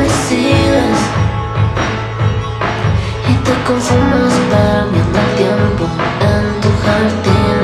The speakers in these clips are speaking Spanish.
recibes y te conformas perdiendo el tiempo en tu jardín.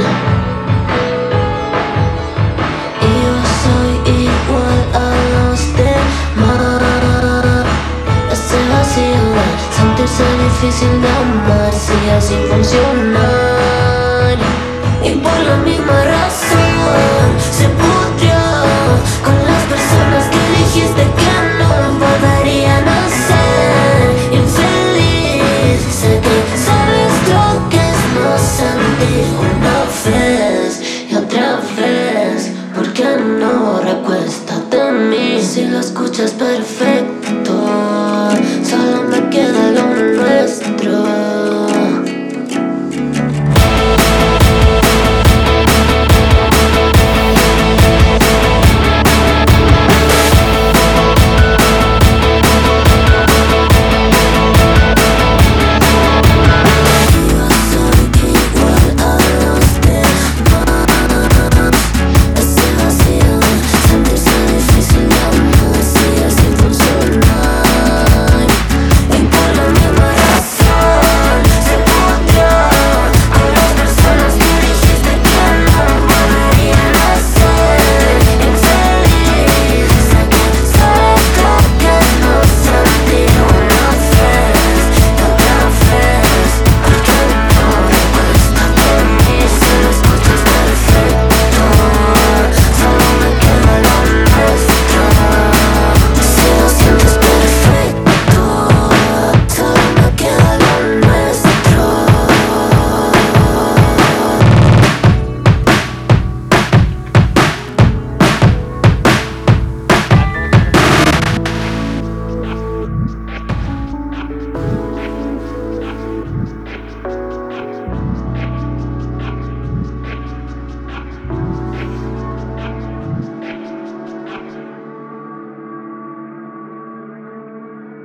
Y yo soy igual a los demás. Ese vacío de sentirse difícil de amar sigue sin funcionar. Y por la misma razón se pudrió con las personas que dijiste que no volverían a ser infeliz. Sé que sabes lo que es no sentir una vez y otra vez. ¿Por qué no recuéstate en mí? Si lo escuchas perfecto,